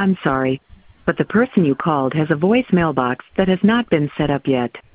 I'm sorry, but the person you called has a voicemail box that has not been set up yet.